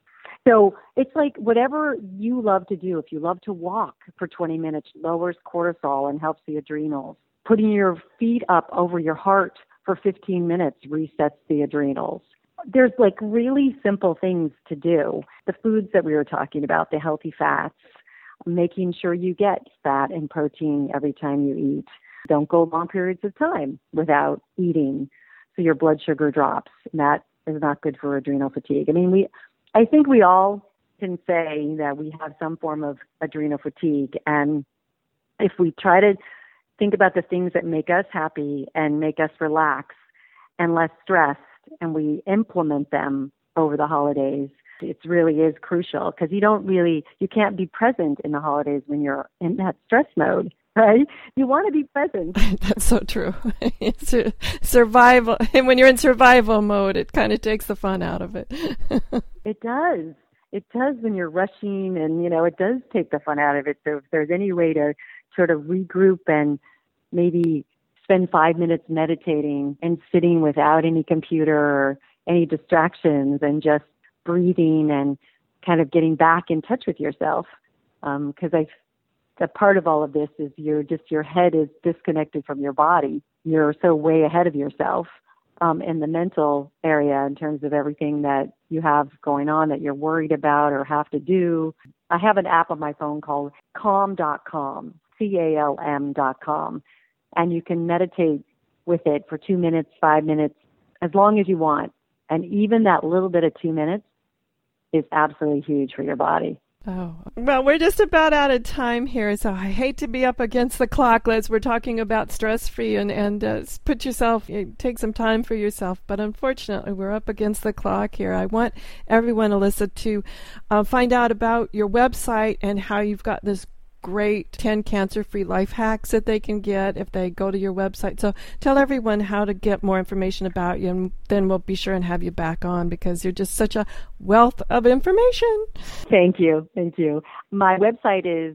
So it's like whatever you love to do. If you love to walk for 20 minutes, lowers cortisol and helps the adrenals. Putting your feet up over your heart for 15 minutes resets the adrenals. There's like really simple things to do. The foods that we were talking about, the healthy fats, making sure you get fat and protein every time you eat. Don't go long periods of time without eating so your blood sugar drops. And that is not good for adrenal fatigue. I mean, I think we all can say that we have some form of adrenal fatigue. And if we try to think about the things that make us happy and make us relax and less stressed, and we implement them over the holidays, it really is crucial because you can't be present in the holidays when you're in that stress mode, right? You want to be present. That's so true. It's survival. And when you're in survival mode, it kind of takes the fun out of it. It does. It does when you're rushing and, it does take the fun out of it. So if there's any way to sort of regroup and maybe spend 5 minutes meditating and sitting without any computer or any distractions and just breathing and kind of getting back in touch with yourself. Because a part of all of this is your head is disconnected from your body. You're so way ahead of yourself in the mental area in terms of everything that you have going on that you're worried about or have to do. I have an app on my phone called Calm.com, CALM.com. And you can meditate with it for 2 minutes, 5 minutes, as long as you want. And even that little bit of 2 minutes is absolutely huge for your body. Oh, well, we're just about out of time here, so I hate to be up against the clock, Liz. We're talking about stress-free and take some time for yourself, but unfortunately, we're up against the clock here. I want everyone, Alyssa, to find out about your website and how you've got this great 10 cancer-free life hacks that they can get if they go to your website. So tell everyone how to get more information about you, and then we'll be sure and have you back on because you're just such a wealth of information. Thank you. My website is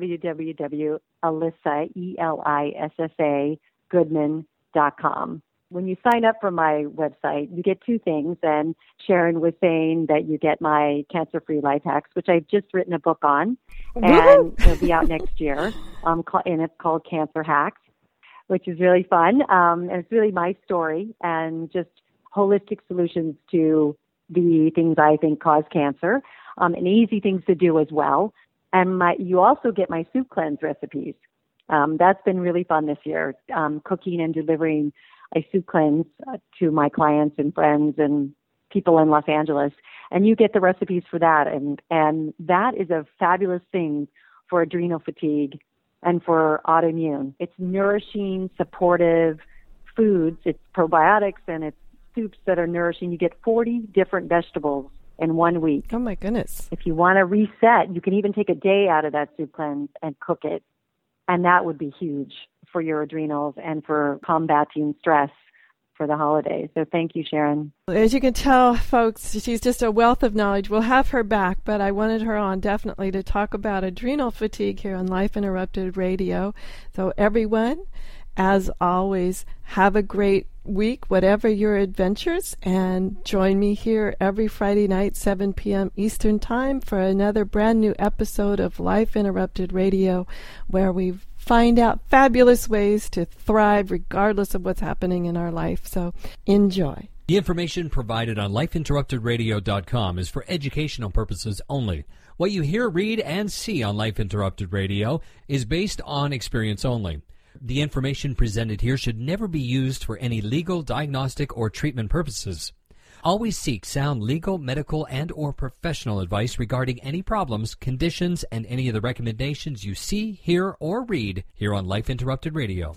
www.ElisaGoodman.com. When you sign up for my website, you get two things. And Sharon was saying that you get my cancer-free life hacks, which I've just written a book on, and it'll be out next year. And it's called Cancer Hacks, which is really fun. And it's really my story and just holistic solutions to the things I think cause cancer, and easy things to do as well. And you also get my soup cleanse recipes. That's been really fun this year, cooking and delivering a soup cleanse to my clients and friends and people in Los Angeles. And you get the recipes for that. And that is a fabulous thing for adrenal fatigue and for autoimmune. It's nourishing, supportive foods. It's probiotics and it's soups that are nourishing. You get 40 different vegetables in 1 week. Oh, my goodness. If you want to reset, you can even take a day out of that soup cleanse and cook it. And that would be huge for your adrenals and for combating stress for the holidays. So thank you, Sharon. As you can tell, folks, she's just a wealth of knowledge. We'll have her back, but I wanted her on definitely to talk about adrenal fatigue here on Life Interrupted Radio. So everyone, as always, have a great week, whatever your adventures, and join me here every Friday night, 7 p.m. Eastern Time, for another brand new episode of Life Interrupted Radio, where we find out fabulous ways to thrive regardless of what's happening in our life. So enjoy. The information provided on lifeinterruptedradio.com is for educational purposes only. What you hear, read, and see on Life Interrupted Radio is based on experience only. The information presented here should never be used for any legal, diagnostic, or treatment purposes. Always seek sound legal, medical, and or professional advice regarding any problems, conditions, and any of the recommendations you see, hear, or read here on Life Interrupted Radio.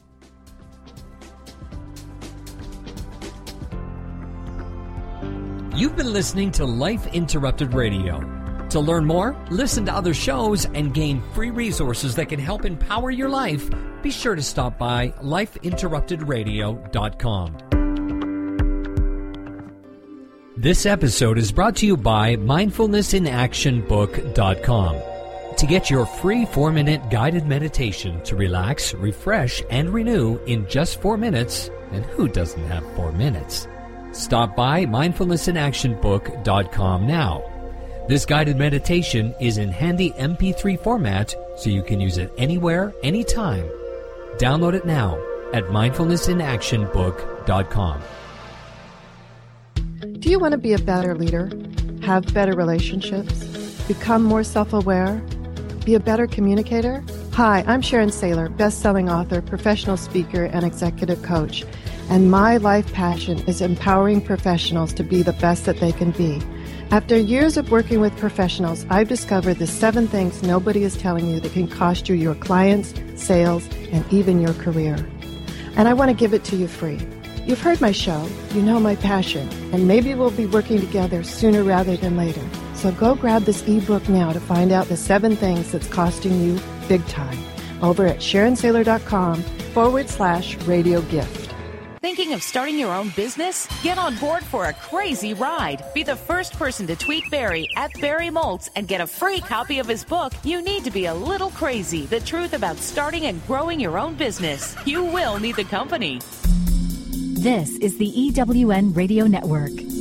You've been listening to Life Interrupted Radio. To learn more, listen to other shows, and gain free resources that can help empower your life, be sure to stop by lifeinterruptedradio.com. This episode is brought to you by mindfulnessinactionbook.com. To get your free 4-minute guided meditation to relax, refresh, and renew in just 4 minutes, and who doesn't have 4 minutes? Stop by mindfulnessinactionbook.com now. This guided meditation is in handy MP3 format, so you can use it anywhere, anytime. Download it now at mindfulnessinactionbook.com. Do you want to be a better leader, have better relationships, become more self-aware, be a better communicator? Hi, I'm Sharon Saylor, best-selling author, professional speaker, and executive coach. And my life passion is empowering professionals to be the best that they can be. After years of working with professionals, I've discovered the 7 things nobody is telling you that can cost you your clients, sales, and even your career. And I want to give it to you free. You've heard my show, you know my passion, and maybe we'll be working together sooner rather than later. So go grab this ebook now to find out the 7 things that's costing you big time over at SharonSaylor.com/radio gift. Thinking of starting your own business? Get on board for a crazy ride. Be the first person to tweet Barry at Barry Moltz and get a free copy of his book, You Need to Be a Little Crazy, The Truth About Starting and Growing Your Own Business. You will need the company. This is the EWN Radio Network.